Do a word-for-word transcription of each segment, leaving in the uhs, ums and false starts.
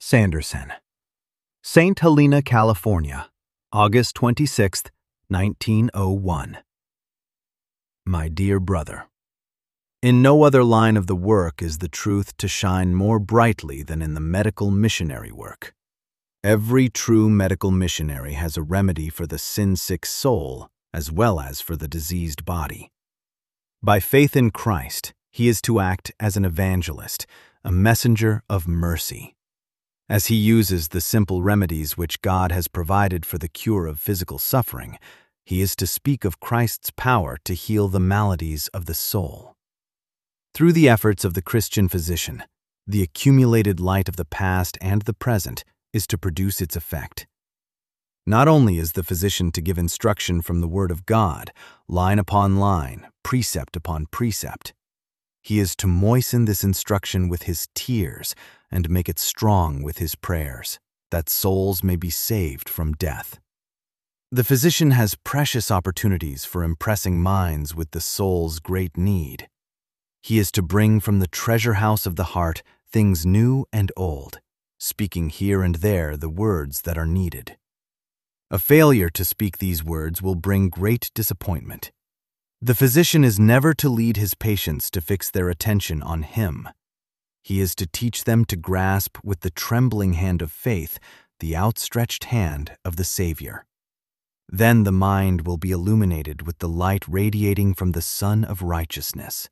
Sanderson. Saint Helena, California, August twenty-sixth, nineteen oh one. My dear brother, in no other line of the work is the truth to shine more brightly than in the medical missionary work. Every true medical missionary has a remedy for the sin-sick soul as well as for the diseased body. By faith in Christ, he is to act as an evangelist, a messenger of mercy. As he uses the simple remedies which God has provided for the cure of physical suffering, he is to speak of Christ's power to heal the maladies of the soul. Through the efforts of the Christian physician, the accumulated light of the past and the present is to produce its effect. Not only is the physician to give instruction from the Word of God, line upon line, precept upon precept. He is to moisten this instruction with his tears and make it strong with his prayers, that souls may be saved from death. The physician has precious opportunities for impressing minds with the soul's great need. He is to bring from the treasure house of the heart things new and old, speaking here and there the words that are needed. A failure to speak these words will bring great disappointment. The physician is never to lead his patients to fix their attention on him. He is to teach them to grasp with the trembling hand of faith the outstretched hand of the Savior. Then the mind will be illuminated with the light radiating from the Sun of Righteousness.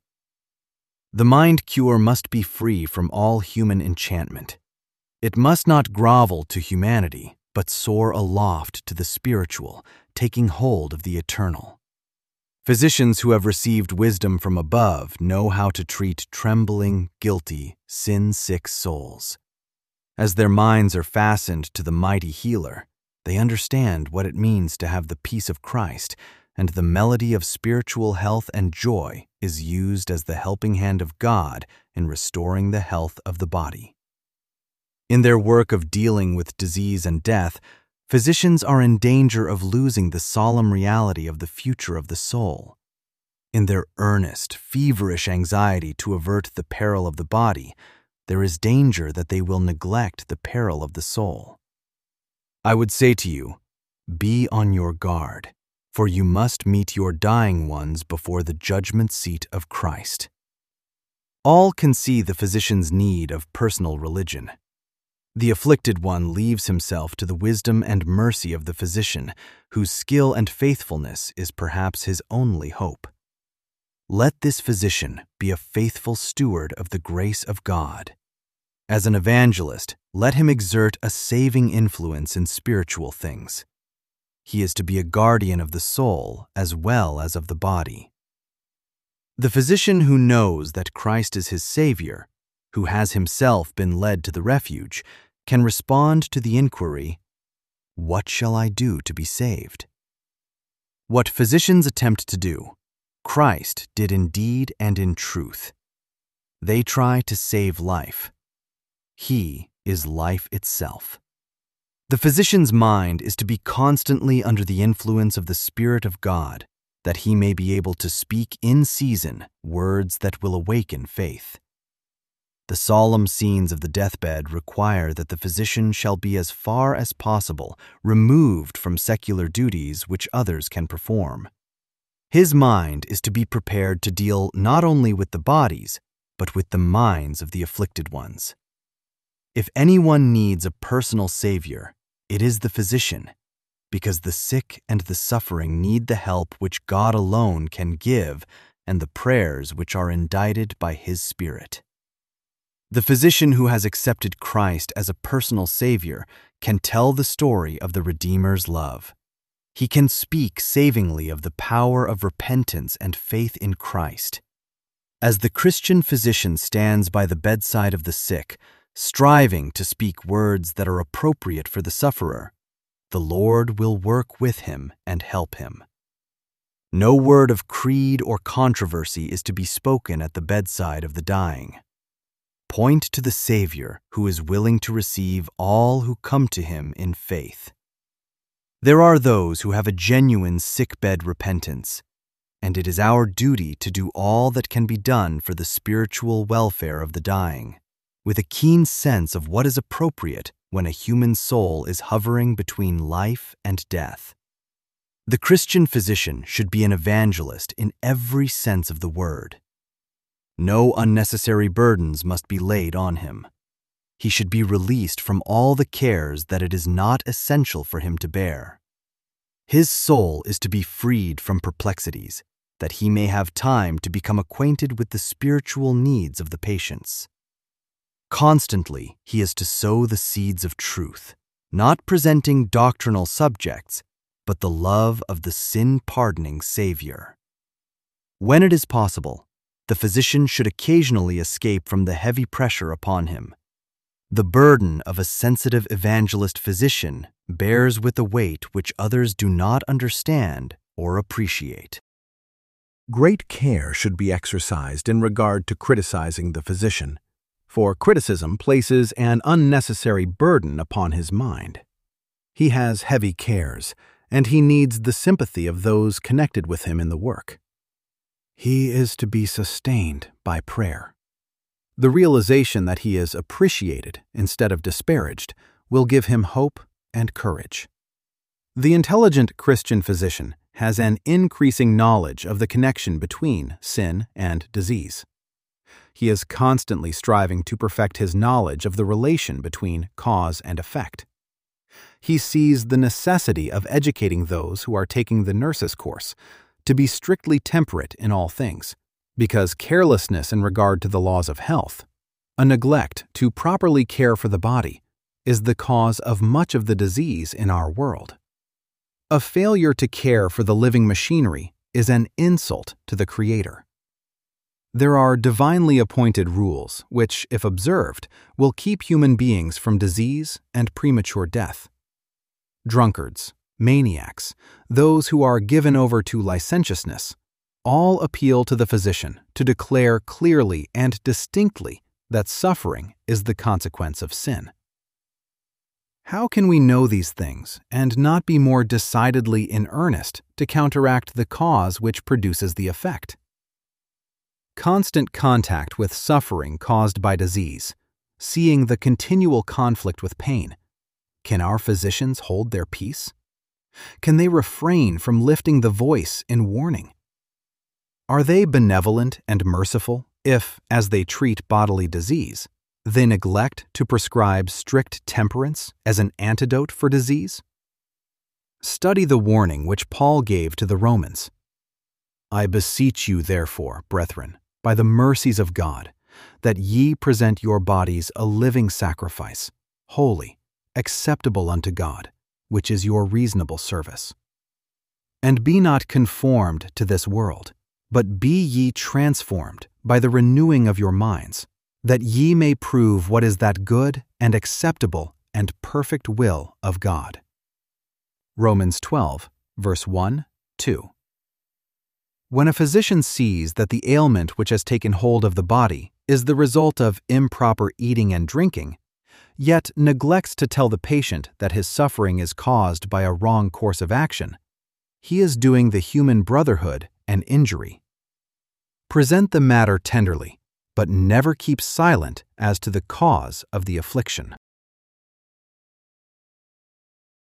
The mind cure must be free from all human enchantment. It must not grovel to humanity, but soar aloft to the spiritual, taking hold of the eternal. Physicians who have received wisdom from above know how to treat trembling, guilty, sin-sick souls. As their minds are fastened to the mighty healer, they understand what it means to have the peace of Christ, and the melody of spiritual health and joy is used as the helping hand of God in restoring the health of the body. In their work of dealing with disease and death, physicians are in danger of losing the solemn reality of the future of the soul. In their earnest, feverish anxiety to avert the peril of the body, there is danger that they will neglect the peril of the soul. I would say to you, be on your guard, for you must meet your dying ones before the judgment seat of Christ. All can see the physician's need of personal religion. The afflicted one leaves himself to the wisdom and mercy of the physician, whose skill and faithfulness is perhaps his only hope. Let this physician be a faithful steward of the grace of God. As an evangelist, let him exert a saving influence in spiritual things. He is to be a guardian of the soul as well as of the body. The physician who knows that Christ is his Savior, who has himself been led to the refuge, can respond to the inquiry, "What shall I do to be saved?" What physicians attempt to do, Christ did in deed and in truth. They try to save life. He is life itself. The physician's mind is to be constantly under the influence of the Spirit of God, that he may be able to speak in season words that will awaken faith. The solemn scenes of the deathbed require that the physician shall be as far as possible removed from secular duties which others can perform. His mind is to be prepared to deal not only with the bodies, but with the minds of the afflicted ones. If anyone needs a personal Savior, it is the physician, because the sick and the suffering need the help which God alone can give and the prayers which are indited by His Spirit. The physician who has accepted Christ as a personal Savior can tell the story of the Redeemer's love. He can speak savingly of the power of repentance and faith in Christ. As the Christian physician stands by the bedside of the sick, striving to speak words that are appropriate for the sufferer, the Lord will work with him and help him. No word of creed or controversy is to be spoken at the bedside of the dying. Point to the Savior who is willing to receive all who come to him in faith. There are those who have a genuine sickbed repentance, and it is our duty to do all that can be done for the spiritual welfare of the dying. with a keen sense of what is appropriate when a human soul is hovering between life and death. The Christian physician should be an evangelist in every sense of the word. No unnecessary burdens must be laid on him. He should be released from all the cares that it is not essential for him to bear. His soul is to be freed from perplexities, that he may have time to become acquainted with the spiritual needs of the patients. Constantly, he is to sow the seeds of truth, not presenting doctrinal subjects, but the love of the sin-pardoning Savior. When it is possible, the physician should occasionally escape from the heavy pressure upon him. The burden of a sensitive evangelist physician bears with a weight which others do not understand or appreciate. Great care should be exercised in regard to criticizing the physician, for criticism places an unnecessary burden upon his mind. He has heavy cares, and he needs the sympathy of those connected with him in the work. He is to be sustained by prayer. The realization that he is appreciated instead of disparaged will give him hope and courage. The intelligent Christian physician has an increasing knowledge of the connection between sin and disease. He is constantly striving to perfect his knowledge of the relation between cause and effect. He sees the necessity of educating those who are taking the nurse's course to be strictly temperate in all things, because carelessness in regard to the laws of health, a neglect to properly care for the body, is the cause of much of the disease in our world. A failure to care for the living machinery is an insult to the Creator. There are divinely appointed rules which, if observed, will keep human beings from disease and premature death. Drunkards, maniacs, those who are given over to licentiousness, all appeal to the physician to declare clearly and distinctly that suffering is the consequence of sin. How can we know these things and not be more decidedly in earnest to counteract the cause which produces the effect? Constant contact with suffering caused by disease, seeing the continual conflict with pain, can our physicians hold their peace? Can they refrain from lifting the voice in warning? Are they benevolent and merciful if, as they treat bodily disease, they neglect to prescribe strict temperance as an antidote for disease? Study the warning which Paul gave to the Romans. I beseech you, therefore, brethren, by the mercies of God, that ye present your bodies a living sacrifice, holy, acceptable unto God, which is your reasonable service. And be not conformed to this world, but be ye transformed by the renewing of your minds, that ye may prove what is that good and acceptable and perfect will of God. Romans twelve, verse one, two. When a physician sees that the ailment which has taken hold of the body is the result of improper eating and drinking, yet neglects to tell the patient that his suffering is caused by a wrong course of action, he is doing the human brotherhood an injury. Present the matter tenderly, but never keep silent as to the cause of the affliction.